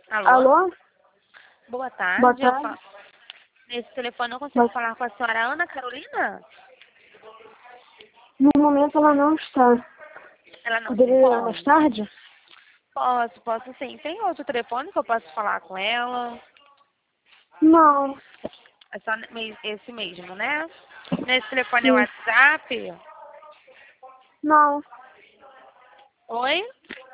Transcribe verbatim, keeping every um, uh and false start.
Alô? Alô? Boa tarde. Boa Eu tarde. fa- Nesse telefone eu consigo Boa- falar com a senhora Ana Carolina? No momento ela não está. Ela não se Poderia ligar mais encontra? tarde? Posso, posso sim. Tem outro telefone que eu posso falar com ela? Não. É só me- esse mesmo, né? Nesse telefone é o Sim. WhatsApp? Não. Oi?